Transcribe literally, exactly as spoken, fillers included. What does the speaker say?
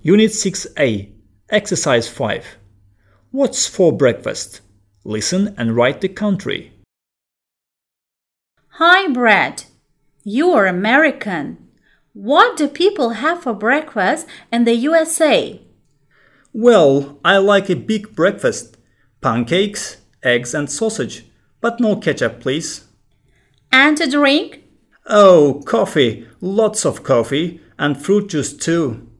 Unit six A, Exercise five. What's for breakfast? Listen and write the country. Hi, Brad. You're American. What do people have for breakfast in the U S A? Well, I like a big breakfast. Pancakes, eggs and sausage. But no ketchup, please. And a drink? Oh, coffee. Lots of coffee. And fruit juice too.